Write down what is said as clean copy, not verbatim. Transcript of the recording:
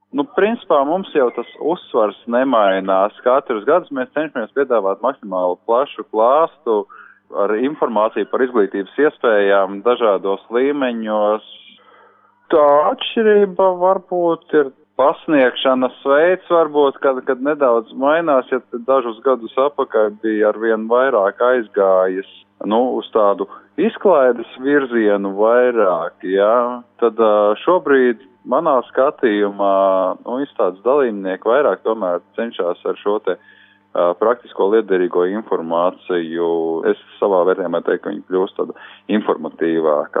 Principā mums jau tas uzsvars nemainās. Katrus gadus mēs cenšamies piedāvāt maksimāli plašu klāstu ar informāciju par izglītības iespējām dažādos līmeņos. Tā atšķirība varbūt ir pasniegšanas veids, varbūt, kad nedaudz mainās, ja dažus gadus apakaļ bija arvien vairāk aizgājis, uz tādu izklaides virzienu vairāk, jā. Tad šobrīd manā skatījumā, izstādes dalībnieki vairāk tomēr cenšas ar šo te praktisko lietderīgo informāciju. Es savā vērtējumā teiktu, ka viņi kļūst tāda informatīvāka